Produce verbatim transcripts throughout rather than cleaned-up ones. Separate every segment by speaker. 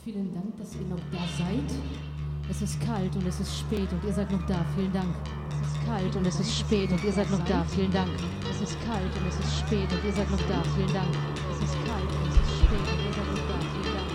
Speaker 1: Vielen Dank, dass ihr noch da seid. Es ist kalt und es ist spät und ihr seid noch da. Vielen Dank. Es ist kalt und es ist spät und ihr seid noch da. Vielen Dank. Es ist kalt und es ist spät und ihr seid noch da. Vielen Dank. Es ist kalt und es ist spät und ihr seid noch da. Vielen Dank.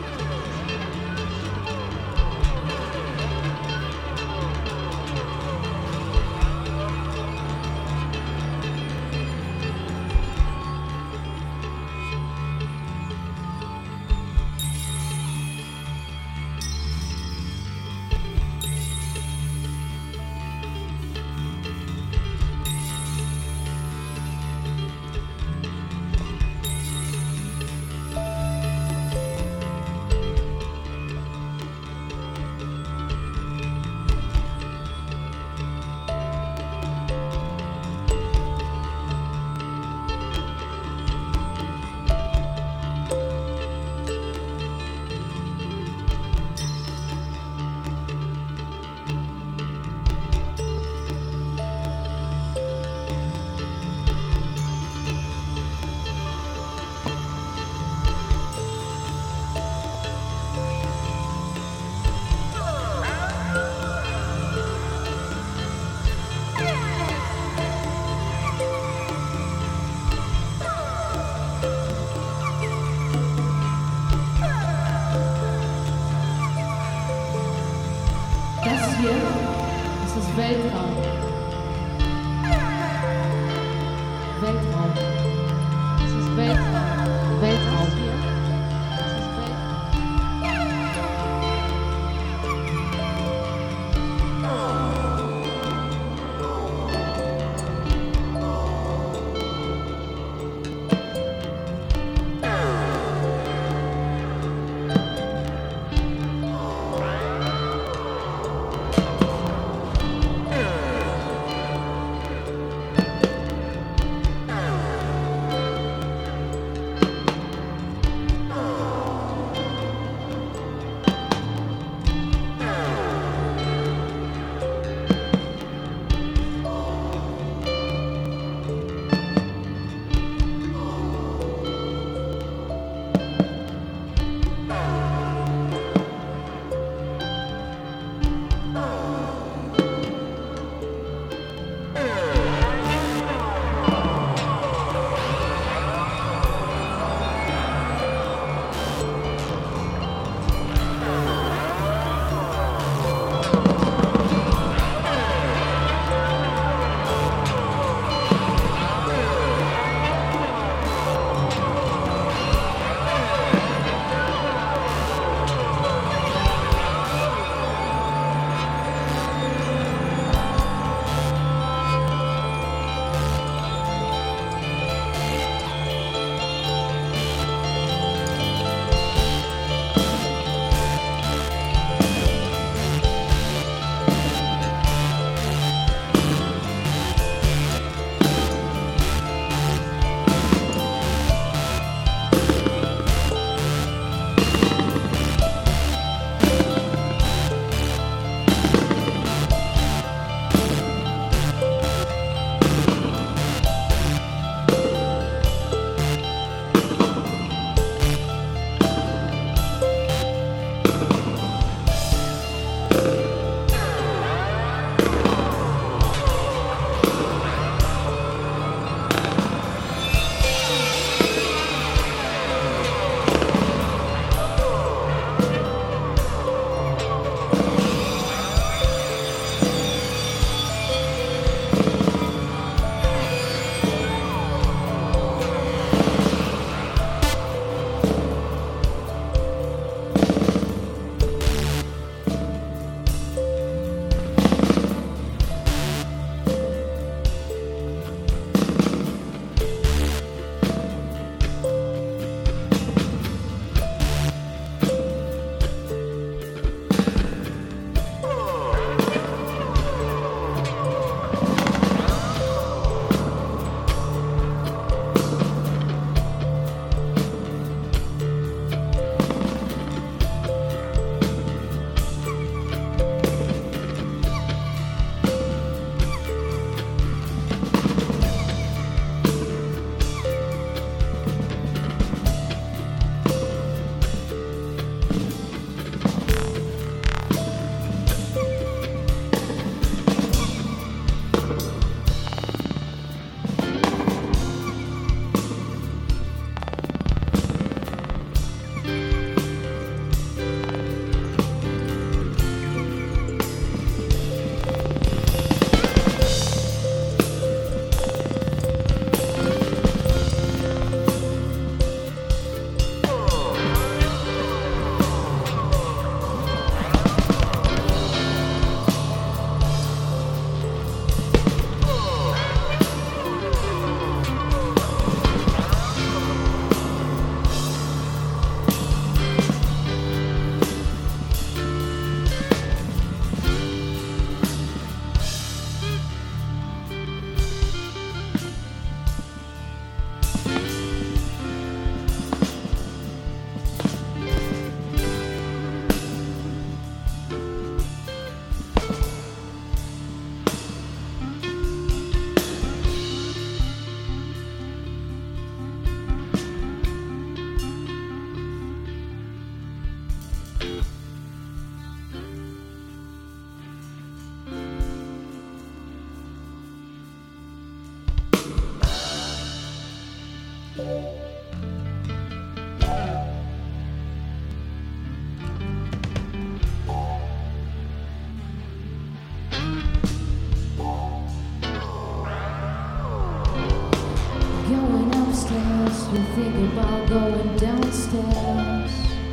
Speaker 1: We think about going downstairs.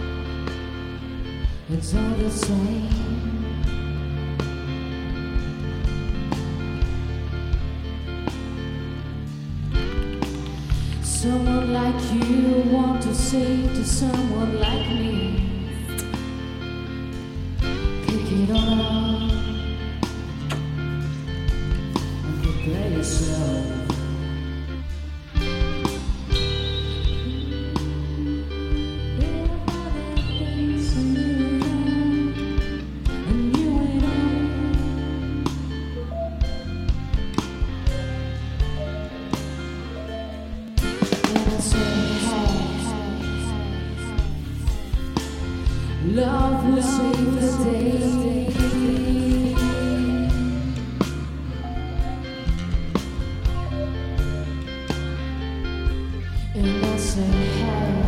Speaker 1: It's all the same. Someone like you want to say to someone like me, pick it up and prepare yourself. Love will save the day. And I say, hey.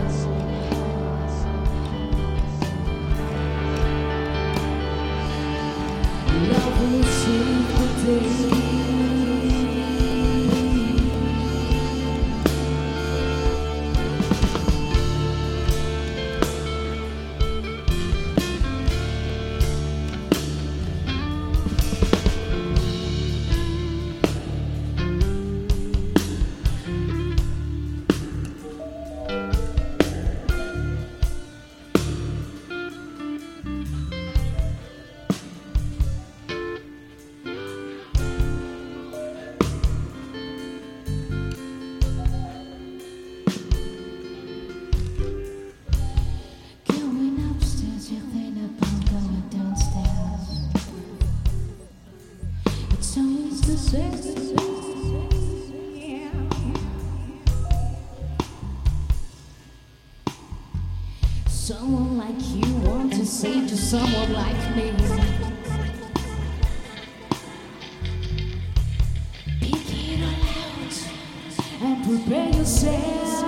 Speaker 1: Love will save the day. Someone like you want to say to someone like me, pick it all out and prepare yourself.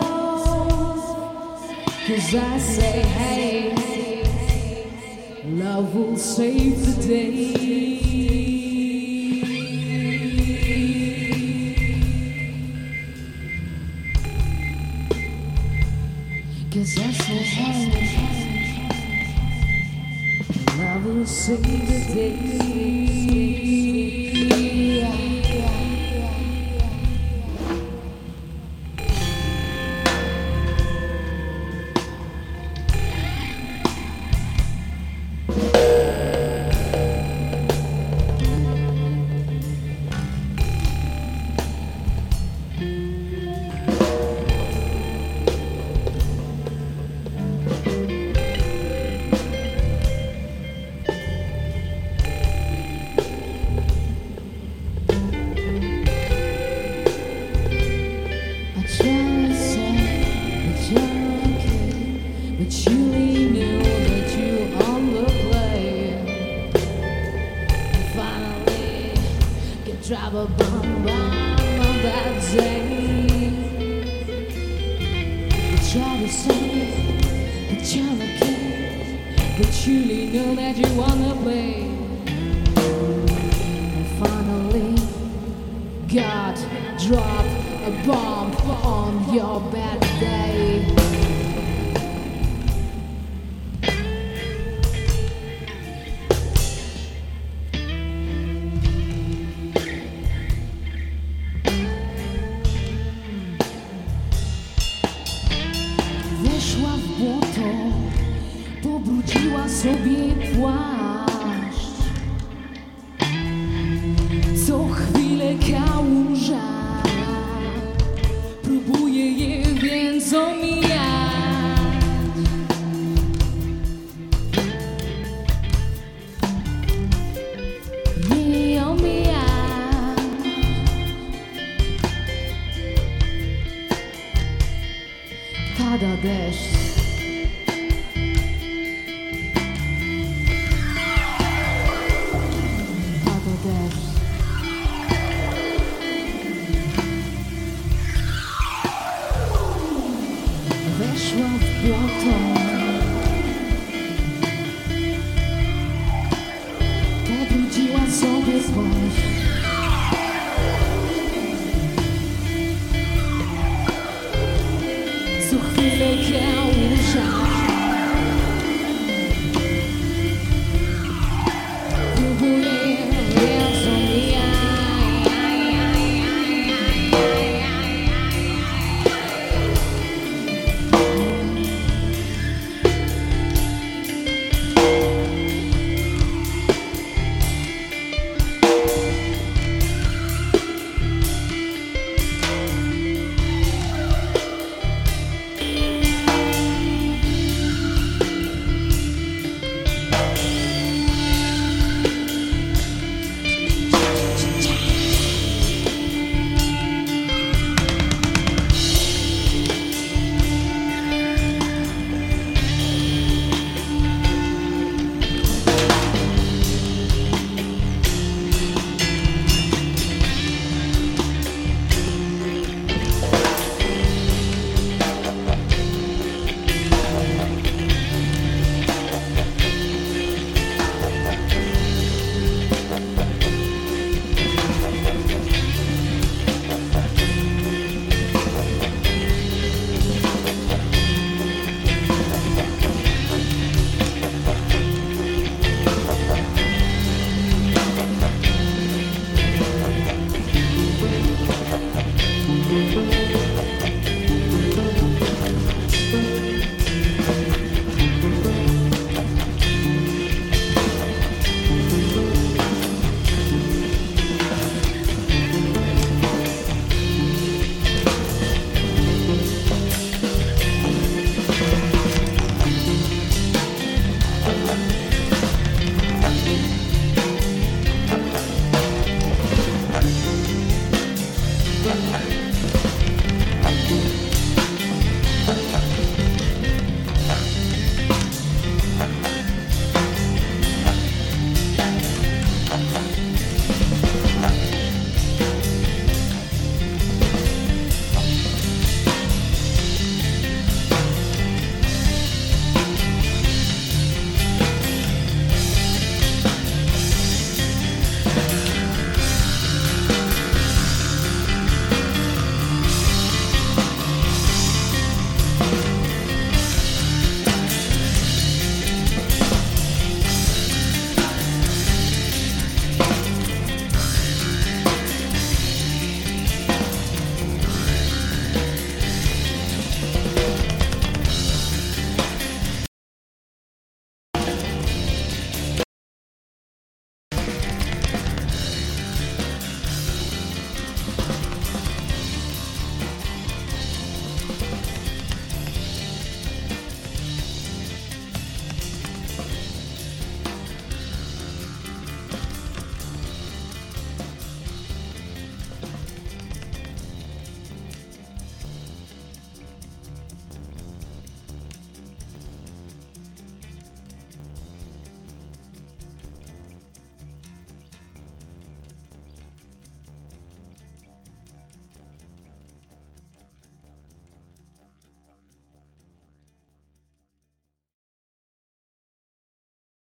Speaker 1: Cause I say, hey, love will save the day. Cause I say, hey, love will save the day. But you knew that you on the play. Finally, get drive a bomb bomb on that day. You try to say that you're okay, but you knew that you on the play. And finally, God drop a bomb on your bad day. Weszła w błoto, pobrudziła sobie płaszcz. Co chwilę kałuża, próbuje je więc omijać. Nie omijać. Pada deszcz. Pada deszcz. Weszła w błoto, pobrudziła sobie płaszcz.